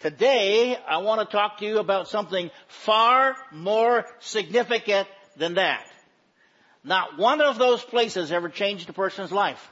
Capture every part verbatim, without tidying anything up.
Today, I want to talk to you about something far more significant than that. Not one of those places ever changed a person's life.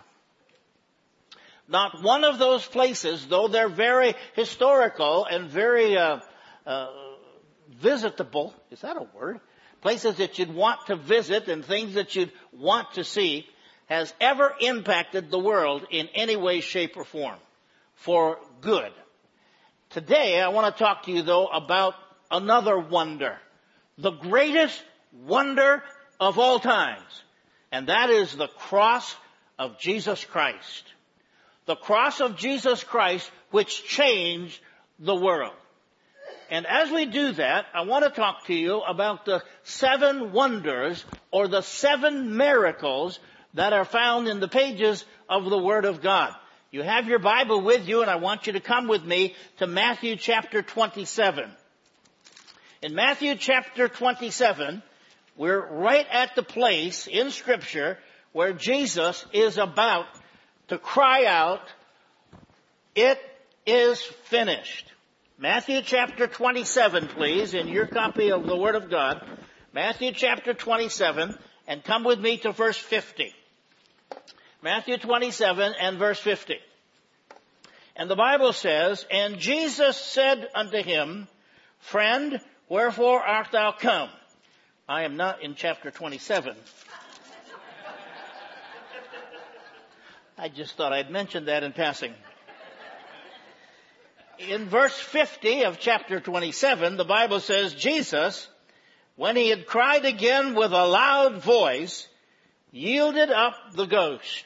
Not one of those places, though they're very historical and very uh, uh, visitable, is that a word? Places that you'd want to visit and things that you'd want to see, has ever impacted the world in any way, shape, or form for good. Today, I want to talk to you, though, about another wonder. The greatest wonder of all times. And that is the cross of Jesus Christ. The cross of Jesus Christ, which changed the world. And as we do that, I want to talk to you about the seven wonders or the seven miracles that are found in the pages of the Word of God. You have your Bible with you, and I want you to come with me to Matthew chapter twenty-seven. In Matthew chapter twenty-seven, we're right at the place in Scripture where Jesus is about to cry out, "It is finished." Matthew chapter twenty-seven, please, in your copy of the Word of God. Matthew chapter twenty-seven, and come with me to verse fifty. Matthew twenty-seven and verse fifty. And the Bible says, "And Jesus said unto him, Friend, wherefore art thou come?" I am not in chapter twenty-seven. I just thought I'd mention that in passing. In verse fifty of chapter twenty-seven, the Bible says, Jesus, when he had cried again with a loud voice, yielded up the ghost.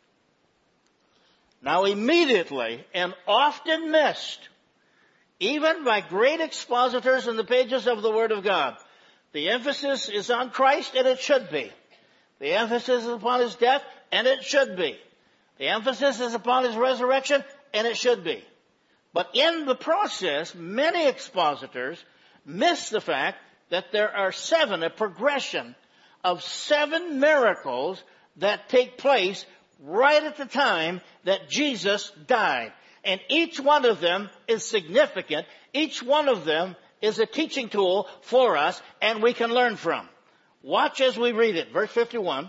Now immediately, and often missed, even by great expositors in the pages of the Word of God, the emphasis is on Christ, and it should be. The emphasis is upon his death, and it should be. The emphasis is upon his resurrection, and it should be. But in the process, many expositors miss the fact that there are seven, a progression of seven miracles that take place right at the time that Jesus died. And each one of them is significant. Each one of them is a teaching tool for us, and we can learn from. Watch as we read it. Verse fifty-one.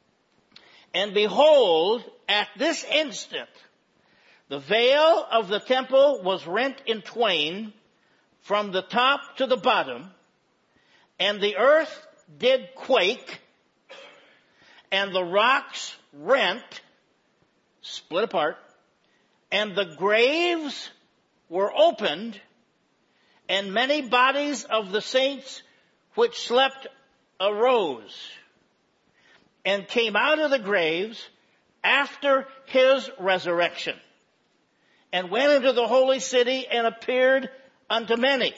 And behold, at this instant, the veil of the temple was rent in twain from the top to the bottom, and the earth did quake, and the rocks rent, split apart, and the graves were opened, and many bodies of the saints which slept arose, and came out of the graves after his resurrection, and went into the holy city and appeared unto many.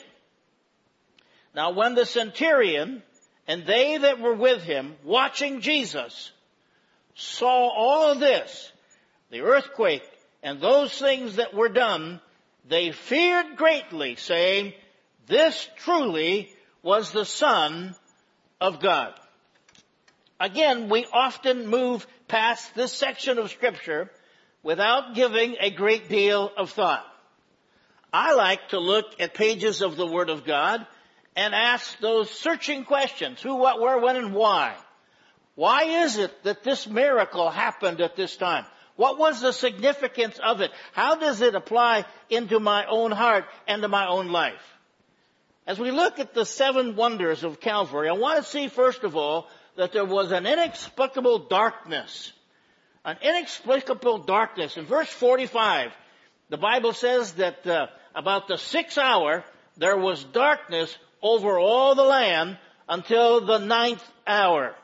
Now when the centurion and they that were with him, watching Jesus, saw all of this, the earthquake and those things that were done, they feared greatly, saying, This truly was the Son of God. Again, we often move past this section of Scripture without giving a great deal of thought. I like to look at pages of the Word of God and ask those searching questions. Who, what, where, when, and why? Why is it that this miracle happened at this time? What was the significance of it? How does it apply into my own heart and to my own life? As we look at the seven wonders of Calvary, I want to see, first of all, that there was an inexplicable darkness. An inexplicable darkness. In verse forty-five, the Bible says that uh, about the sixth hour, there was darkness over all the land until the ninth hour.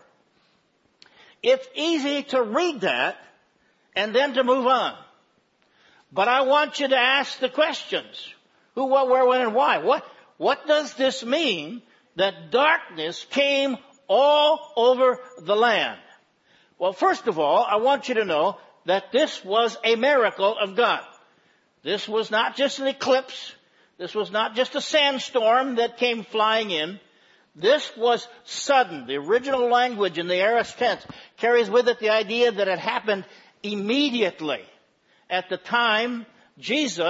It's easy to read that and then to move on. But I want you to ask the questions. Who, what, where, when, and why? What, what does this mean that darkness came all over the land? Well, first of all, I want you to know that this was a miracle of God. This was not just an eclipse. This was not just a sandstorm that came flying in. This was sudden. The original language in the aorist tense carries with it the idea that it happened immediately. At the time Jesus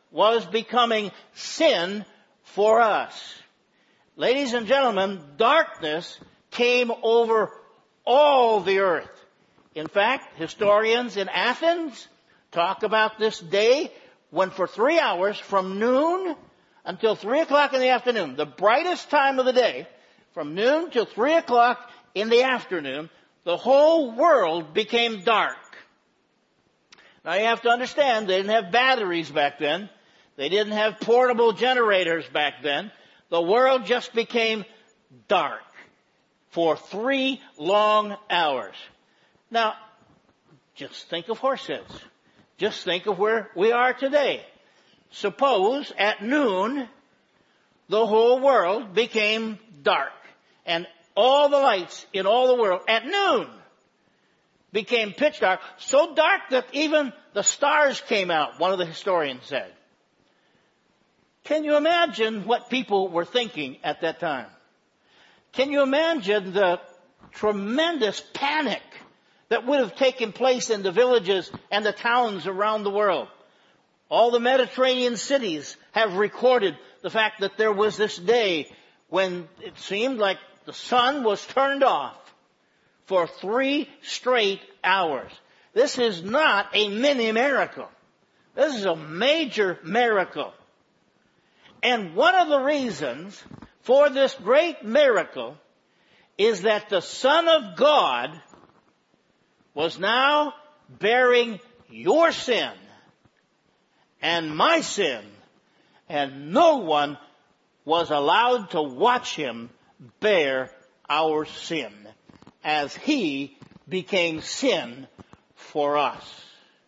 was becoming sin for us. Ladies and gentlemen, darkness came over all the earth. In fact, historians in Athens talk about this day when for three hours from noon until three o'clock in the afternoon, the brightest time of the day, from noon till three o'clock in the afternoon, the whole world became dark. Now you have to understand, they didn't have batteries back then. They didn't have portable generators back then. The world just became dark for three long hours. Now, just think of Horseheads. Just think of where we are today. Suppose at noon, the whole world became dark. And all the lights in all the world at noon became pitch dark. So dark that even the stars came out, one of the historians said. Can you imagine what people were thinking at that time? Can you imagine the tremendous panic that would have taken place in the villages and the towns around the world? All the Mediterranean cities have recorded the fact that there was this day when it seemed like the sun was turned off for three straight hours. This is not a mini miracle. This is a major miracle. And one of the reasons for this great miracle is that the Son of God was now bearing your sin and my sin, and no one was allowed to watch him bear our sin as he became sin for us.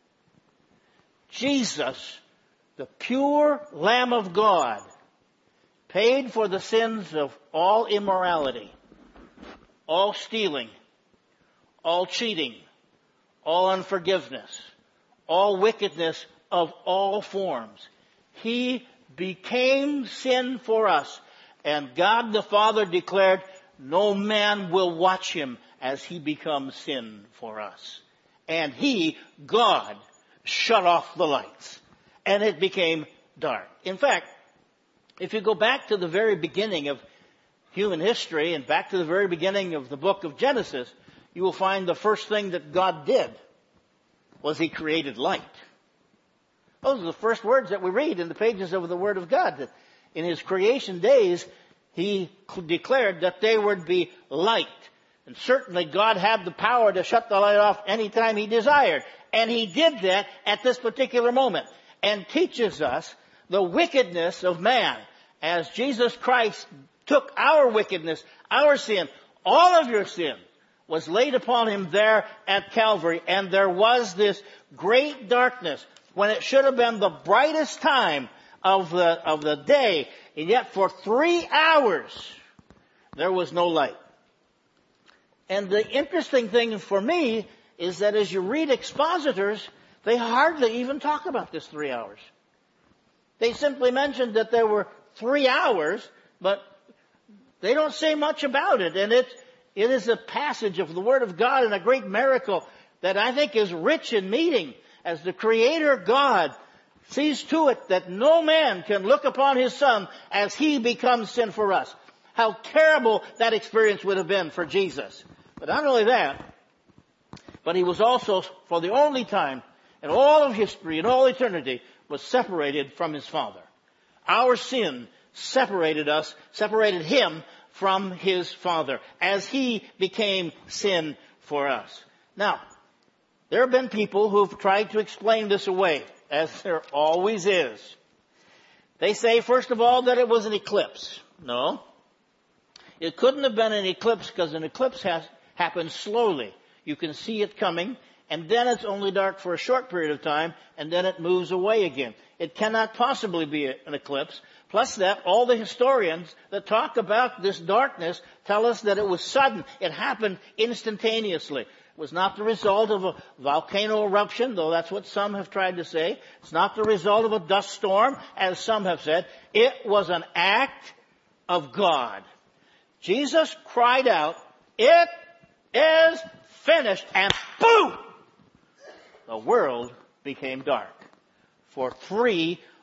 Jesus, the pure Lamb of God, paid for the sins of all immorality, all stealing, all cheating, all unforgiveness, all wickedness of all forms. He became sin for us, and God the Father declared, no man will watch him as he becomes sin for us. And he, God, shut off the lights, and it became dark. In fact, if you go back to the very beginning of human history and back to the very beginning of the book of Genesis, you will find the first thing that God did was he created light. Those are the first words that we read in the pages of the Word of God. That in his creation days, he declared that there would be light. And certainly God had the power to shut the light off anytime he desired. And he did that at this particular moment. And teaches us the wickedness of man. As Jesus Christ took our wickedness, our sin, all of your sin, was laid upon him there at Calvary. And there was this great darkness when it should have been the brightest time of the, of the day. And yet for three hours, there was no light. And the interesting thing for me is that as you read expositors, they hardly even talk about this three hours. They simply mentioned that there were three hours, but they don't say much about it. And it, it is a passage of the Word of God and a great miracle that I think is rich in meaning, as the Creator God sees to it that no man can look upon his Son as he becomes sin for us. How terrible that experience would have been for Jesus. But not only that, but he was also, for the only time in all of history, in all eternity, was separated from his Father. Our sin separated us, separated him from his Father, as he became sin for us. Now, there have been people who've tried to explain this away, as there always is. They say, first of all, that it was an eclipse. No. It couldn't have been an eclipse because an eclipse has, happens slowly. You can see it coming, and then it's only dark for a short period of time, and then it moves away again. It cannot possibly be an eclipse. Plus that, all the historians that talk about this darkness tell us that it was sudden. It happened instantaneously. It was not the result of a volcano eruption, though that's what some have tried to say. It's not the result of a dust storm, as some have said. It was an act of God. Jesus cried out, "It is finished," and boom! The world became dark for three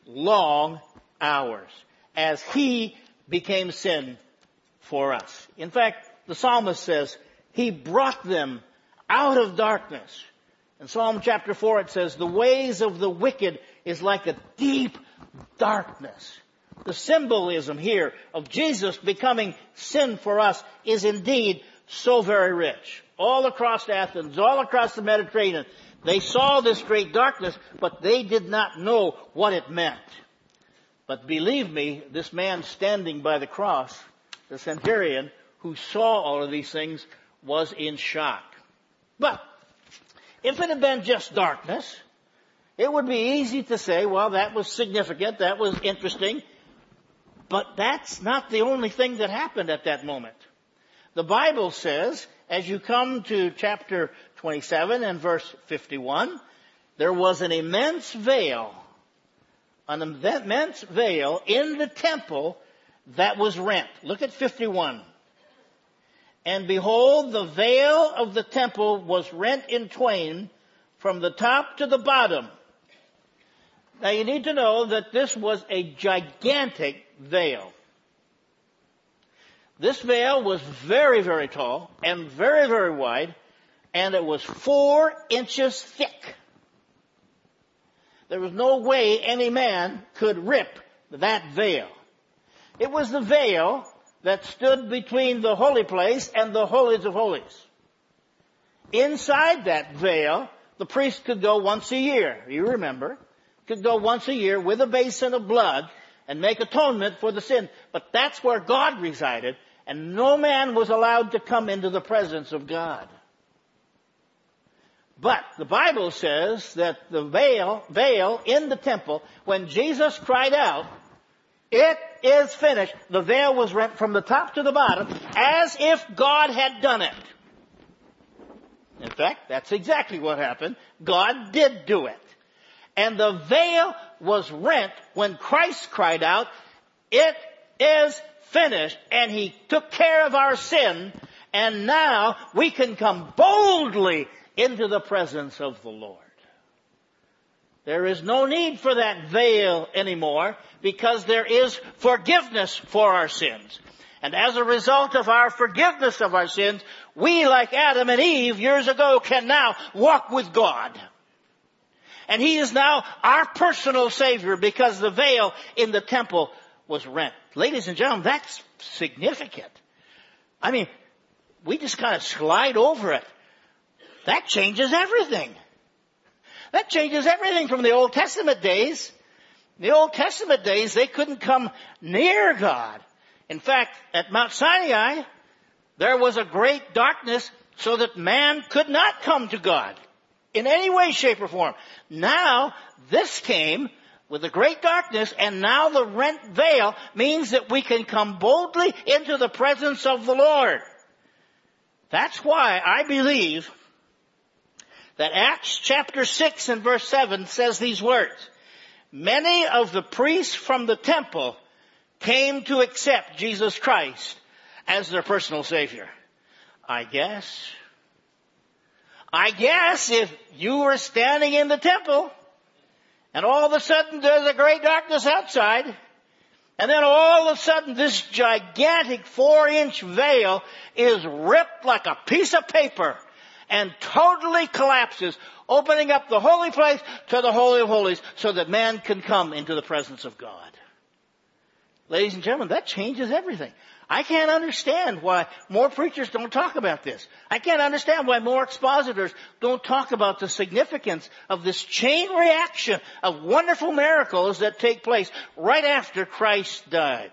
long hours as he became sin for us. In fact, the psalmist says, he brought them out of darkness. In Psalm chapter four it says, the ways of the wicked is like a deep darkness. The symbolism here of Jesus becoming sin for us is indeed so very rich. All across Athens, all across the Mediterranean, they saw this great darkness, but they did not know what it meant. But believe me, this man standing by the cross, the centurion, who saw all of these things, was in shock. But if it had been just darkness, it would be easy to say, well, that was significant, that was interesting. But that's not the only thing that happened at that moment. The Bible says, as you come to chapter twenty-seven and verse fifty-one, there was an immense veil, an immense veil in the temple that was rent. Look at fifty-one. And behold, the veil of the temple was rent in twain from the top to the bottom. Now you need to know that this was a gigantic veil. This veil was very, very tall and very, very wide, and it was four inches thick. There was no way any man could rip that veil. It was the veil that stood between the holy place and the holies of holies. Inside that veil, the priest could go once a year, you remember, could go once a year with a basin of blood and make atonement for the sin. But that's where God resided, and no man was allowed to come into the presence of God. But the Bible says that the veil, veil in the temple, when Jesus cried out, "It is finished," the veil was rent from the top to the bottom as if God had done it. In fact, that's exactly what happened. God did do it. And the veil was rent when Christ cried out, "It is finished," and he took care of our sin, and now we can come boldly into the presence of the Lord. There is no need for that veil anymore because there is forgiveness for our sins. And as a result of our forgiveness of our sins, we, like Adam and Eve years ago, can now walk with God. And he is now our personal Savior because the veil in the temple was rent. Ladies and gentlemen, that's significant. I mean, we just kind of slide over it. That changes everything. That changes everything from the Old Testament days. In the Old Testament days, they couldn't come near God. In fact, at Mount Sinai, there was a great darkness so that man could not come to God in any way, shape, or form. Now, this came with a great darkness, and now the rent veil means that we can come boldly into the presence of the Lord. That's why I believe that Acts chapter six and verse seven says these words. Many of the priests from the temple came to accept Jesus Christ as their personal Savior. I guess. I guess if you were standing in the temple and all of a sudden there's a great darkness outside, and then all of a sudden this gigantic four inch veil is ripped like a piece of paper and totally collapses, opening up the holy place to the Holy of Holies so that man can come into the presence of God. Ladies and gentlemen, that changes everything. I can't understand why more preachers don't talk about this. I can't understand why more expositors don't talk about the significance of this chain reaction of wonderful miracles that take place right after Christ died.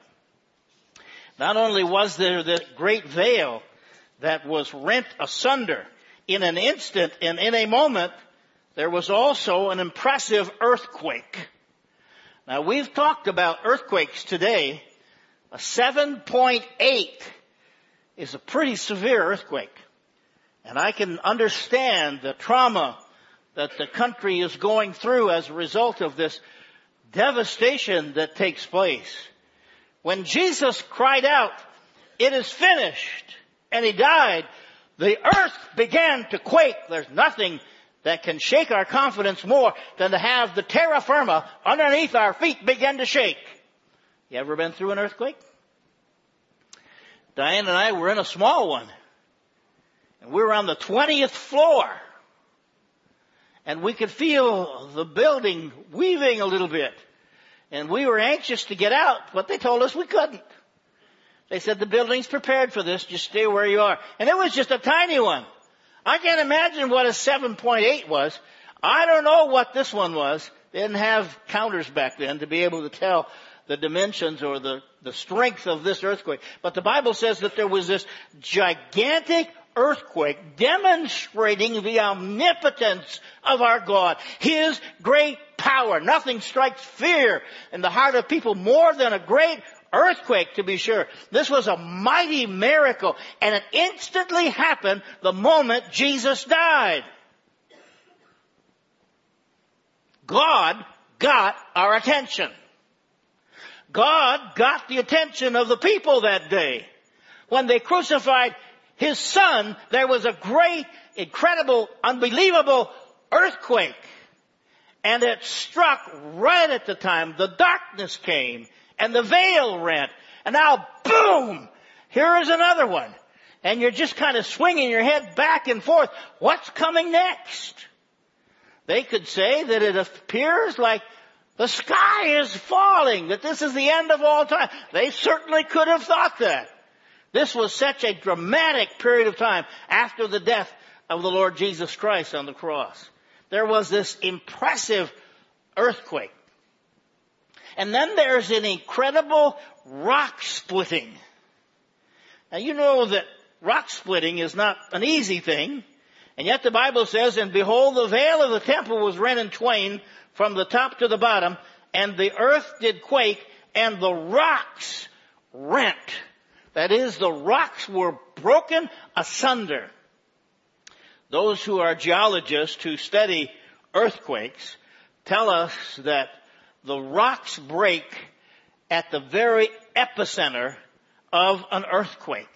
Not only was there the great veil that was rent asunder in an instant and in a moment, there was also an impressive earthquake. Now, we've talked about earthquakes today. A seven point eight is a pretty severe earthquake. And I can understand the trauma that the country is going through as a result of this devastation that takes place. When Jesus cried out, "It is finished," and he died, the earth began to quake. There's nothing that can shake our confidence more than to have the terra firma underneath our feet begin to shake. You ever been through an earthquake? Diane and I were in a small one. And we were on the twentieth floor. And we could feel the building weaving a little bit. And we were anxious to get out, but they told us we couldn't. They said, the building's prepared for this, just stay where you are. And it was just a tiny one. I can't imagine what a seven point eight was. I don't know what this one was. They didn't have counters back then to be able to tell the dimensions or the, the strength of this earthquake. But the Bible says that there was this gigantic earthquake demonstrating the omnipotence of our God, His great power. Nothing strikes fear in the heart of people more than a great earthquake, to be sure. This was a mighty miracle, and it instantly happened the moment Jesus died. God got our attention. God got the attention of the people that day. When they crucified His Son, there was a great, incredible, unbelievable earthquake. And it struck right at the time. The darkness came and the veil rent. And now, boom! Here is another one. And you're just kind of swinging your head back and forth. What's coming next? They could say that it appears like the sky is falling, that this is the end of all time. They certainly could have thought that. This was such a dramatic period of time after the death of the Lord Jesus Christ on the cross. There was this impressive earthquake. And then there's an incredible rock splitting. Now you know that rock splitting is not an easy thing. And yet the Bible says, and behold, the veil of the temple was rent in twain from the top to the bottom, and the earth did quake, and the rocks rent. That is, the rocks were broken asunder. Those who are geologists who study earthquakes tell us that the rocks break at the very epicenter of an earthquake.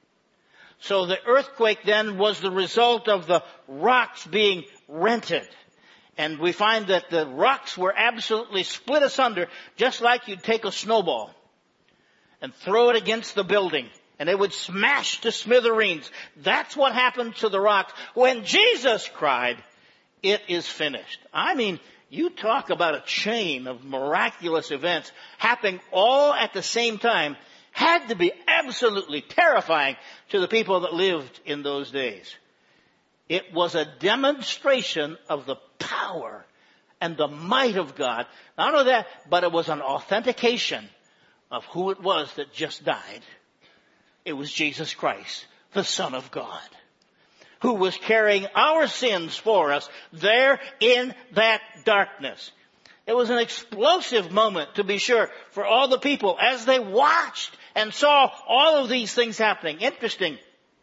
So the earthquake then was the result of the rocks being rented. And we find that the rocks were absolutely split asunder, just like you'd take a snowball and throw it against the building, and it would smash to smithereens. That's what happened to the rocks when Jesus cried, "It is finished." I mean, you talk about a chain of miraculous events happening all at the same time. Had to be absolutely terrifying to the people that lived in those days. It was a demonstration of the power and the might of God. Not only that, but it was an authentication of who it was that just died. It was Jesus Christ, the Son of God, who was carrying our sins for us there in that darkness. It was an explosive moment, to be sure, for all the people as they watched and saw all of these things happening. Interesting.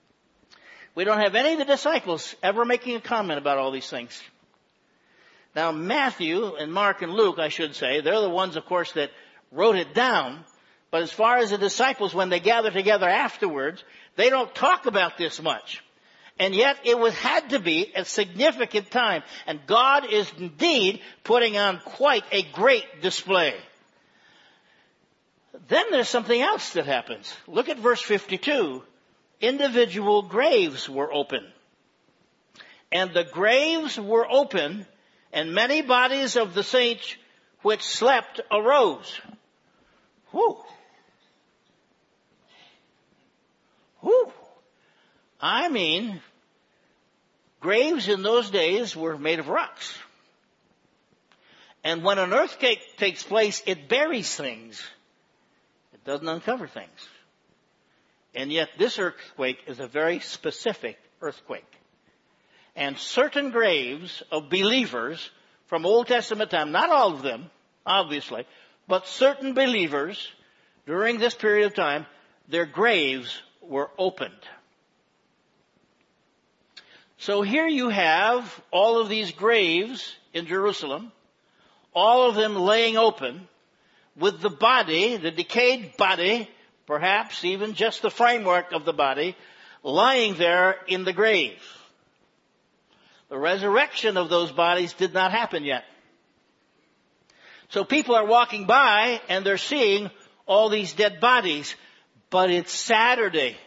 We don't have any of the disciples ever making a comment about all these things. Now, Matthew and Mark and Luke, I should say, they're the ones, of course, that wrote it down. But as far as the disciples, when they gather together afterwards, they don't talk about this much. And yet it was had to be a significant time. And God is indeed putting on quite a great display. Then there's something else that happens. Look at verse fifty-two. Individual graves were open. And the graves were open, and many bodies of the saints which slept arose. Whew. Whew. I mean, graves in those days were made of rocks. And when an earthquake takes place, it buries things. It doesn't uncover things. And yet this earthquake is a very specific earthquake. And certain graves of believers from Old Testament time, not all of them, obviously, but certain believers during this period of time, their graves were opened. So here you have all of these graves in Jerusalem, all of them laying open, with the body, the decayed body, perhaps even just the framework of the body, lying there in the grave. The resurrection of those bodies did not happen yet. So people are walking by and they're seeing all these dead bodies, but it's Saturday.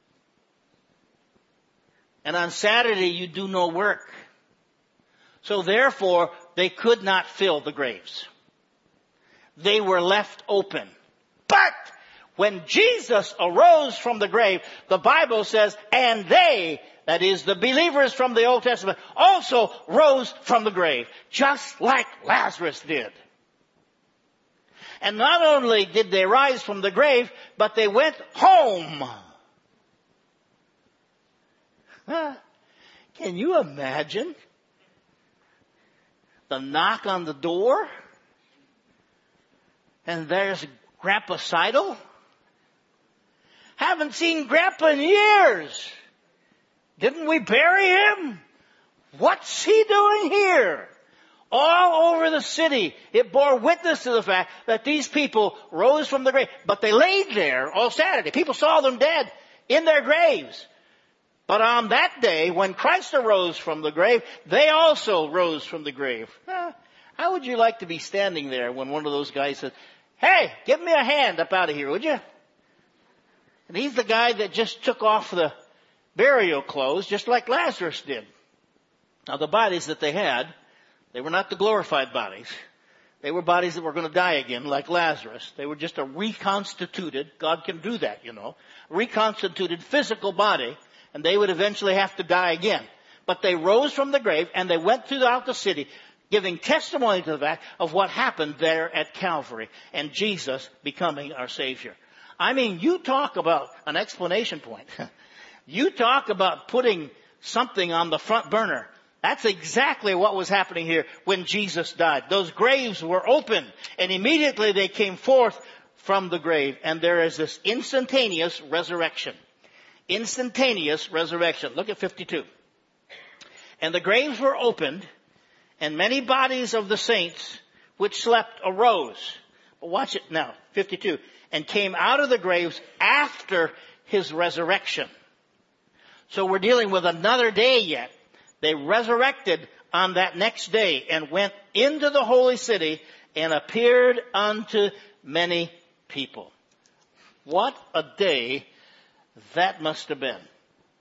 And on Saturday you do no work. So therefore they could not fill the graves. They were left open. But when Jesus arose from the grave, the Bible says, and they, that is the believers from the Old Testament, also rose from the grave, just like Lazarus did. And not only did they rise from the grave, but they went home. Huh? Can you imagine the knock on the door? And there's Grandpa Seidel. Haven't seen Grandpa in years. Didn't we bury him? What's he doing here? All over the city, it bore witness to the fact that these people rose from the grave. But they laid there all Saturday. People saw them dead in their graves. But on that day, when Christ arose from the grave, they also rose from the grave. Huh? How would you like to be standing there when one of those guys says, hey, give me a hand up out of here, would you? And he's the guy that just took off the burial clothes, just like Lazarus did. Now, the bodies that they had, they were not the glorified bodies. They were bodies that were going to die again, like Lazarus. They were just a reconstituted, God can do that, you know, reconstituted physical body, and they would eventually have to die again. But they rose from the grave, and they went throughout the city, giving testimony to the fact of what happened there at Calvary, and Jesus becoming our Savior. I mean, you talk about an explanation point. You talk about putting something on the front burner. That's exactly what was happening here when Jesus died. Those graves were open, and immediately they came forth from the grave. And there is this instantaneous resurrection. Instantaneous resurrection. Look at fifty-two. And the graves were opened, and many bodies of the saints which slept arose. Watch it now, fifty-two. And came out of the graves after his resurrection. So we're dealing with another day yet. They resurrected on that next day and went into the holy city and appeared unto many people. What a day that must have been.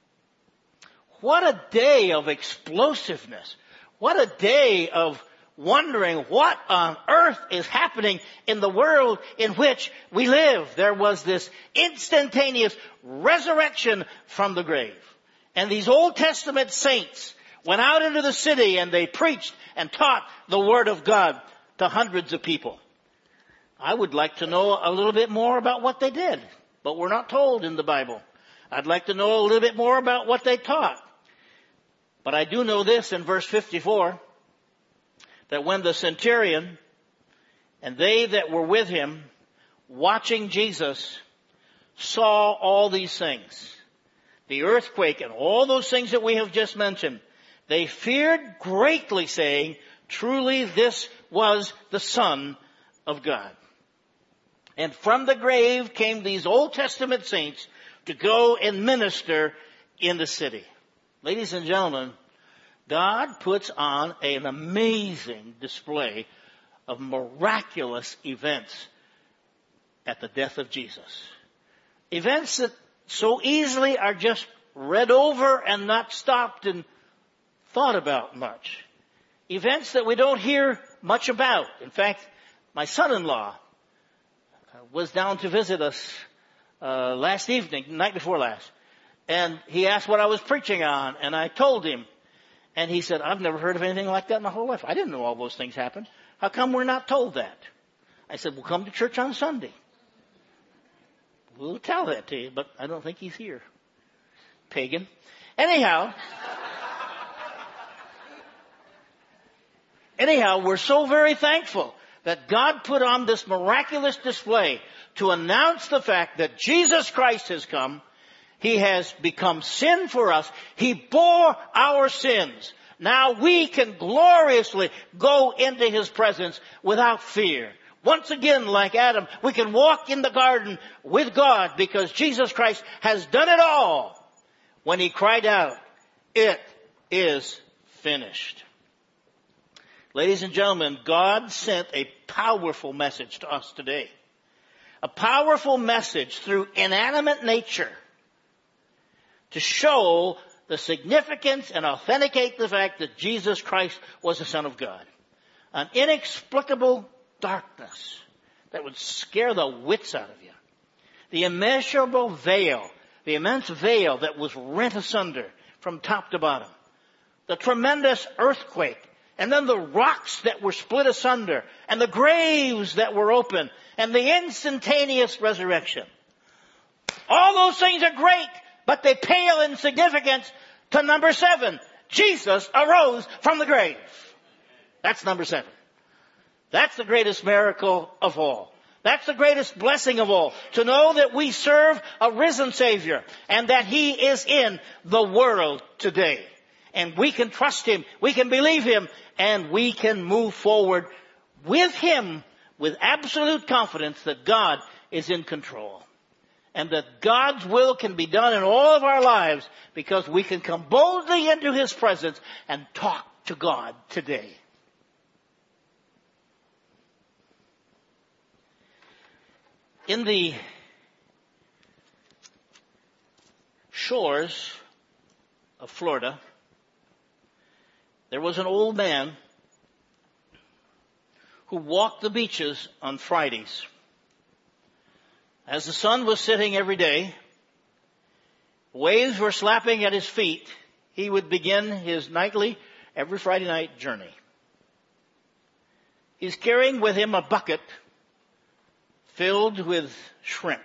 What a day of explosiveness. What a day of wondering what on earth is happening in the world in which we live. There was this instantaneous resurrection from the grave. And these Old Testament saints went out into the city and they preached and taught the Word of God to hundreds of people. I would like to know a little bit more about what they did, but we're not told in the Bible. I'd like to know a little bit more about what they taught. But I do know this in verse fifty-four, that when the centurion and they that were with him watching Jesus saw all these things, the earthquake and all those things that we have just mentioned, they feared greatly, saying, truly this was the Son of God. And from the grave came these Old Testament saints to go and minister in the city. Ladies and gentlemen, God puts on an amazing display of miraculous events at the death of Jesus. Events that so easily are just read over and not stopped and thought about much. Events that we don't hear much about. In fact, my son-in-law was down to visit us uh, last evening, night before last. And he asked what I was preaching on, and I told him. And he said, I've never heard of anything like that in my whole life. I didn't know all those things happened. How come we're not told that? I said, well, come to church on Sunday. We'll tell that to you, but I don't think he's here. Pagan. Anyhow, anyhow, we're so very thankful that God put on this miraculous display to announce the fact that Jesus Christ has come. He has become sin for us. He bore our sins. Now we can gloriously go into His presence without fear. Once again, like Adam, we can walk in the garden with God because Jesus Christ has done it all when He cried out, it is finished. Ladies and gentlemen, God sent a powerful message to us today. A powerful message through inanimate nature to show the significance and authenticate the fact that Jesus Christ was the Son of God. An inexplicable darkness that would scare the wits out of you. The immeasurable veil, the immense veil that was rent asunder from top to bottom. The tremendous earthquake, and then the rocks that were split asunder, and the graves that were open, and the instantaneous resurrection. All those things are great, but they pale in significance to number seven. Jesus arose from the grave. That's number seven. That's the greatest miracle of all. That's the greatest blessing of all. To know that we serve a risen Savior and that He is in the world today. And we can trust Him, we can believe Him, and we can move forward with Him with absolute confidence that God is in control. And that God's will can be done in all of our lives because we can come boldly into His presence and talk to God today. In the shores of Florida, there was an old man who walked the beaches on Fridays. As the sun was setting every day, waves were slapping at his feet, he would begin his nightly, every Friday night journey. He's carrying with him a bucket filled with shrimp.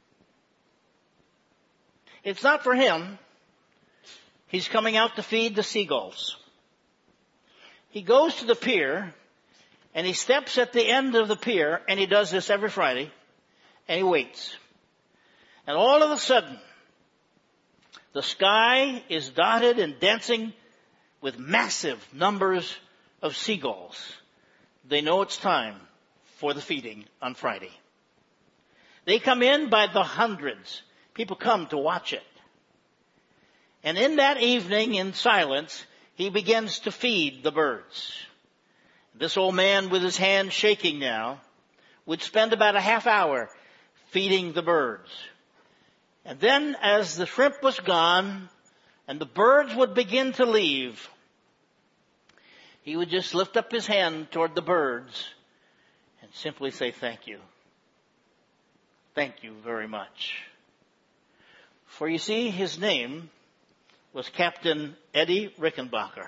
It's not for him. He's coming out to feed the seagulls. He goes to the pier, and he steps at the end of the pier, and he does this every Friday, and he waits. And all of a sudden, the sky is dotted and dancing with massive numbers of seagulls. They know it's time for the feeding on Friday. They come in by the hundreds. People come to watch it. And in that evening, in silence, he begins to feed the birds. This old man, with his hands shaking now, would spend about a half hour feeding the birds. And then as the shrimp was gone and the birds would begin to leave, he would just lift up his hand toward the birds and simply say, "Thank you. Thank you very much." For you see, his name was Captain Eddie Rickenbacker.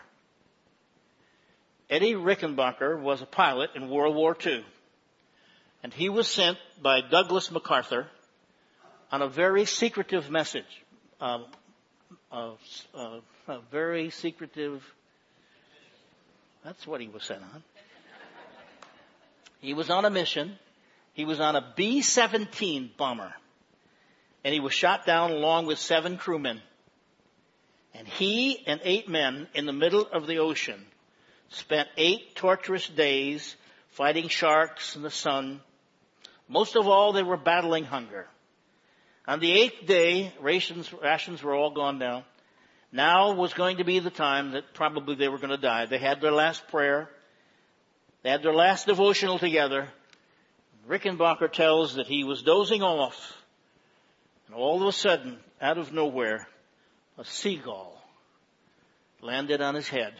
Eddie Rickenbacker was a pilot in World War Two. And he was sent by Douglas MacArthur on a very secretive message. Uh, uh, uh, a very secretive, that's what he was sent on. He was on a mission. He was on a B seventeen bomber. And he was shot down along with seven crewmen. And he and eight men in the middle of the ocean spent eight torturous days fighting sharks in the sun. Most of all, they were battling hunger. On the eighth day, rations, rations were all gone down. Now was going to be the time that probably they were going to die. They had their last prayer. They had their last devotional together. Rickenbacker tells that he was dozing off. And all of a sudden, out of nowhere, a seagull landed on his head.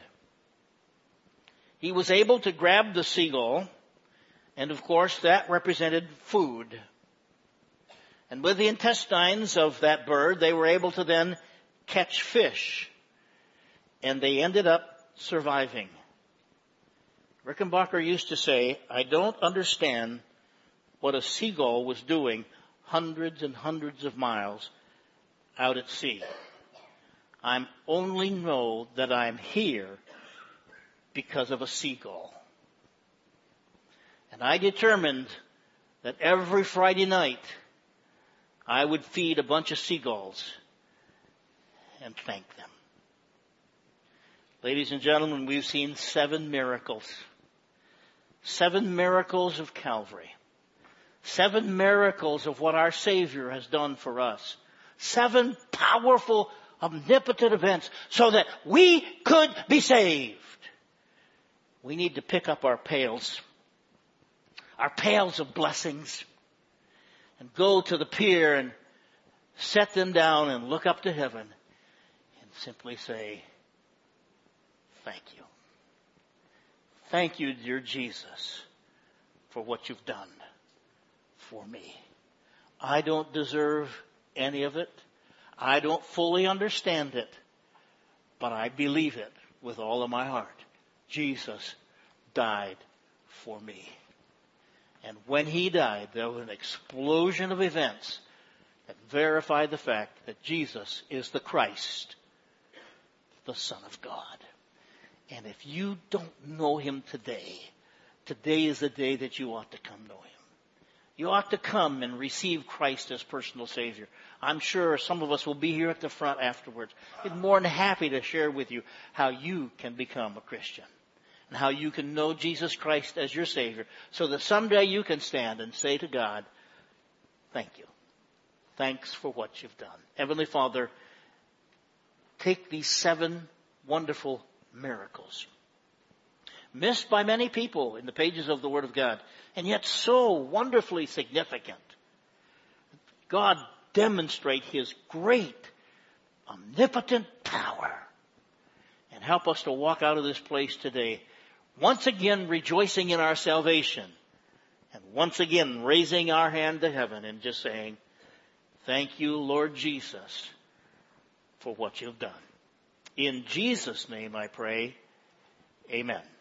He was able to grab the seagull, and of course that represented food. And with the intestines of that bird, they were able to then catch fish. And they ended up surviving. Rickenbacker used to say, "I don't understand what a seagull was doing hundreds and hundreds of miles out at sea. I only know that I'm here because of a seagull." And I determined that every Friday night I would feed a bunch of seagulls and thank them. Ladies and gentlemen, we've seen seven miracles. Seven miracles of Calvary. Seven miracles of what our Savior has done for us. Seven powerful, omnipotent events so that we could be saved. We need to pick up our pails, our pails of blessings, and go to the pier and set them down and look up to heaven and simply say, thank you. Thank you, dear Jesus, for what you've done for me. I don't deserve any of it. I don't fully understand it, but I believe it with all of my heart. Jesus died for me. And when he died, there was an explosion of events that verified the fact that Jesus is the Christ, the Son of God. And if you don't know him today, today is the day that you ought to come know him. You ought to come and receive Christ as personal Savior. I'm sure some of us will be here at the front afterwards. I'd be more than happy to share with you how you can become a Christian and how you can know Jesus Christ as your Savior so that someday you can stand and say to God, thank you. Thanks for what you've done. Heavenly Father, take these seven wonderful miracles, missed by many people in the pages of the Word of God, and yet so wonderfully significant. God, demonstrate his great, omnipotent power. And help us to walk out of this place today, once again rejoicing in our salvation, and once again raising our hand to heaven and just saying, thank you, Lord Jesus, for what you've done. In Jesus' name I pray, amen.